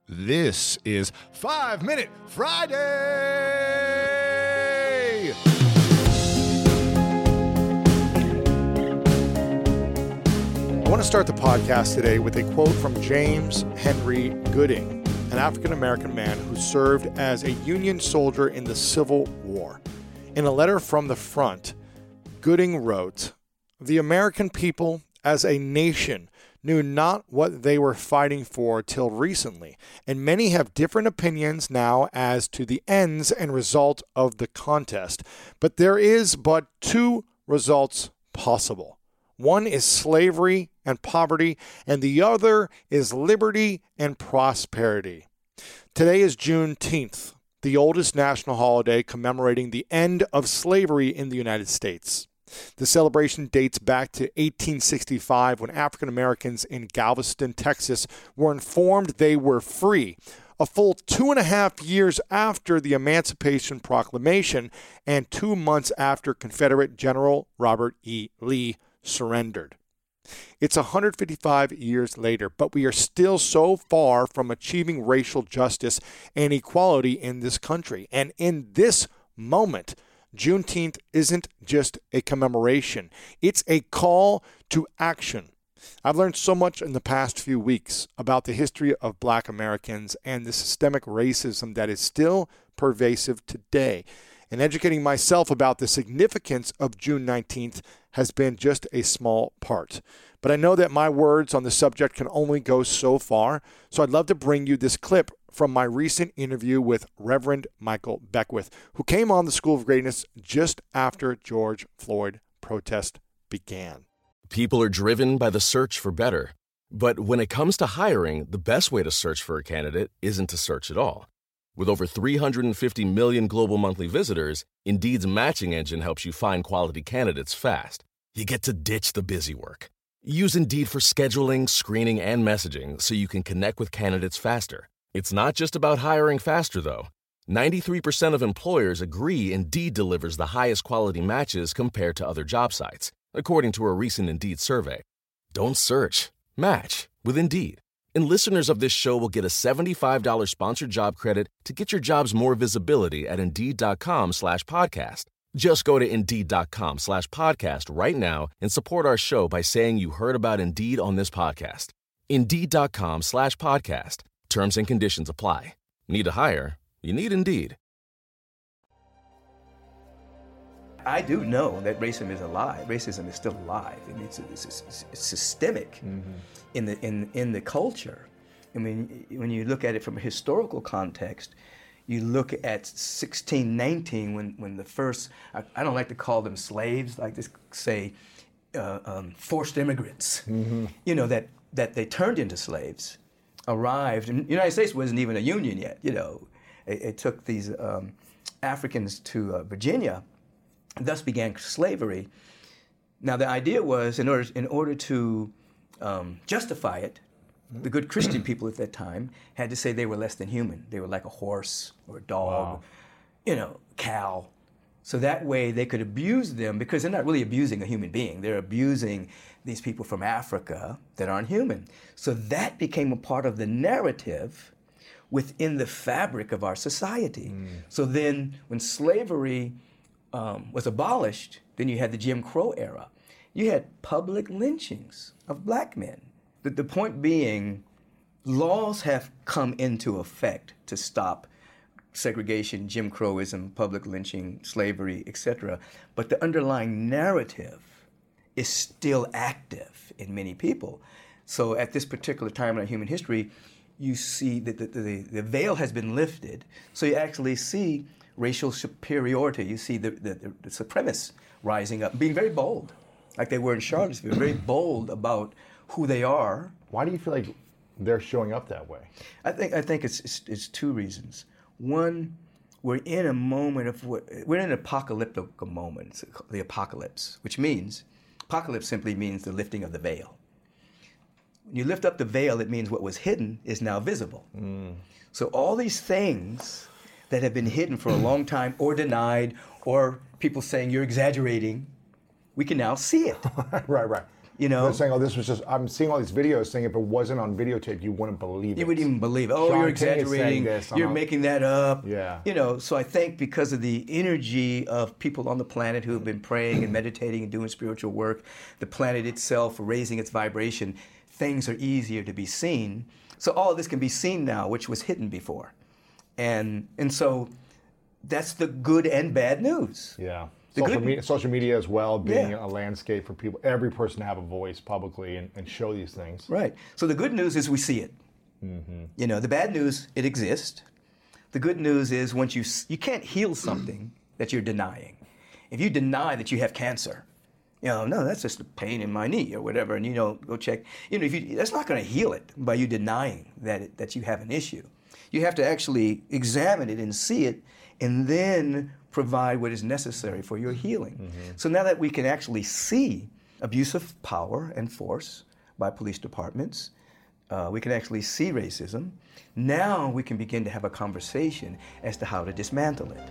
This is 5 Minute Friday! I want to start the podcast today with a quote from James Henry Gooding, an African-American man who served as a Union soldier in the Civil War. In a letter from the front, Gooding wrote, "The American people, as a nation, knew not what they were fighting for till recently, and many have different opinions now as to the ends and result of the contest. But there is but two results possible. One is slavery and poverty, and the other is liberty and prosperity." Today is Juneteenth, the oldest national holiday commemorating the end of slavery in the United States. The celebration dates back to 1865 when African Americans in Galveston, Texas were informed they were free, a full 2.5 years after the Emancipation Proclamation and 2 months after Confederate General Robert E. Lee surrendered. It's 155 years later, but we are still so far from achieving racial justice and equality in this country. And in this moment, Juneteenth isn't just a commemoration. It's a call to action. I've learned so much in the past few weeks about the history of Black Americans and the systemic racism that is still pervasive today. And educating myself about the significance of June 19th has been just a small part. But I know that my words on the subject can only go so far, so I'd love to bring you this clip from my recent interview with Reverend Michael Beckwith, who came on the School of Greatness just after George Floyd protest began. People are driven by the search for better. But when it comes to hiring, the best way to search for a candidate isn't to search at all. With over 350 million global monthly visitors, Indeed's matching engine helps you find quality candidates fast. You get to ditch the busy work. Use Indeed for scheduling, screening, and messaging so you can connect with candidates faster. It's not just about hiring faster, though. 93% of employers agree Indeed delivers the highest quality matches compared to other job sites, according to a recent Indeed survey. Don't search. Match with Indeed. And listeners of this show will get a $75 sponsored job credit to get your jobs more visibility at Indeed.com/podcast. Just go to Indeed.com/podcast right now and support our show by saying you heard about Indeed on this podcast. Indeed.com/podcast. Terms and conditions apply. Need to hire? You need Indeed. I do know that racism is alive. Racism is still alive. I mean, it's systemic in the culture. I mean, when you look at it from a historical context, you look at 1619 when the first, I don't like to call them slaves, I like to say forced immigrants, you know, that they turned into slaves, arrived. And the United States wasn't even a union yet, you know. It took these Africans to Virginia, and thus began slavery. Now the idea was, in order to justify it, the good Christian people at that time had to say they were less than human. They were like a horse or a dog, you know, cow. So that way they could abuse them, because they're not really abusing a human being. They're abusing these people from Africa that aren't human. So that became a part of the narrative within the fabric of our society. So then when slavery was abolished, then you had the Jim Crow era. You had public lynchings of black men. The point being, laws have come into effect to stop segregation, Jim Crowism, public lynching, slavery, etc. But the underlying narrative is still active in many people. So at this particular time in our human history, you see that the veil has been lifted. So you actually see racial superiority. You see the supremacists rising up, being very bold, like they were in Charlottesville, very bold about who they are. Why do you feel like they're showing up that way? I think it's two reasons. One, we're in a moment of we're in an apocalyptic moment. It's the apocalypse, which means apocalypse simply means the lifting of the veil. When you lift up the veil, it means what was hidden is now visible. So all these things that have been hidden for a long time or denied, or people saying you're exaggerating, we can now see it. Right. You know, they're saying, "Oh, this was just." I'm seeing all these videos saying if it wasn't on videotape, you wouldn't believe it. You wouldn't even believe it. Oh, Sean you're King is exaggerating. saying this. You're making that up. Yeah. You know, so I think because of the energy of people on the planet who have been praying and meditating and doing spiritual work, the planet itself raising its vibration, things are easier to be seen. So all of this can be seen now, which was hidden before, and so that's the good and bad news. Yeah. Social media as well, being a landscape for people, every person to have a voice publicly and show these things. Right. So the good news is we see it. You know, the bad news, it exists. The good news is once you can't heal something that you're denying. If you deny that you have cancer, you know, no, that's just a pain in my knee or whatever, and go check. You know, that's not going to heal it by you denying that you have an issue. You have to actually examine it and see it, and then provide what is necessary for your healing. So now that we can actually see abuse of power and force by police departments, we can actually see racism, now we can begin to have a conversation as to how to dismantle it.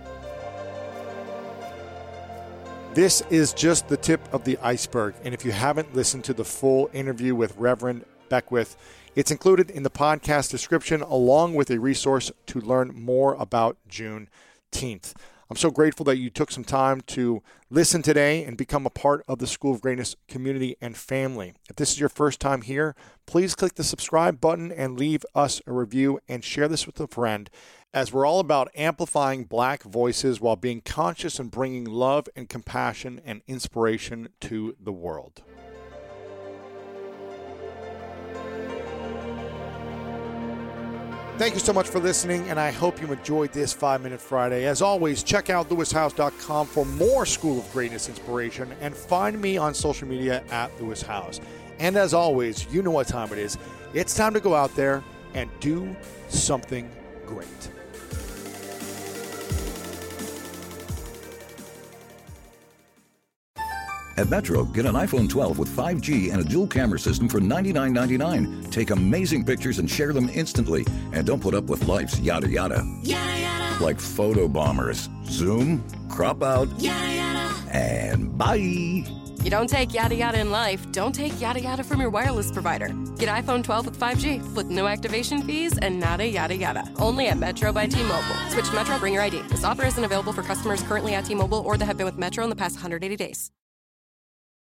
This is just the tip of the iceberg, and if you haven't listened to the full interview with Reverend Beckwith, it's included in the podcast description along with a resource to learn more about Juneteenth. I'm so grateful that you took some time to listen today and become a part of the School of Greatness community and family. If this is your first time here, please click the subscribe button and leave us a review and share this with a friend, as we're all about amplifying Black voices while being conscious and bringing love and compassion and inspiration to the world. Thank you so much for listening, and I hope you enjoyed this 5-Minute Friday. As always, check out lewishouse.com for more School of Greatness inspiration, and find me on social media at Lewis House. And as always, you know what time it is. It's time to go out there and do something great. At Metro, get an iPhone 12 with 5G and a dual camera system for $99.99. Take amazing pictures and share them instantly. And don't put up with life's yada yada. Yada yada. Like photo bombers. Zoom, crop out, Yada yada. and bye. You don't take yada yada in life, don't take yada yada from your wireless provider. Get iPhone 12 with 5G with no activation fees and nada yada yada. Only at Metro by T-Mobile. Switch to Metro, bring your ID. This offer isn't available for customers currently at T-Mobile or that have been with Metro in the past 180 days.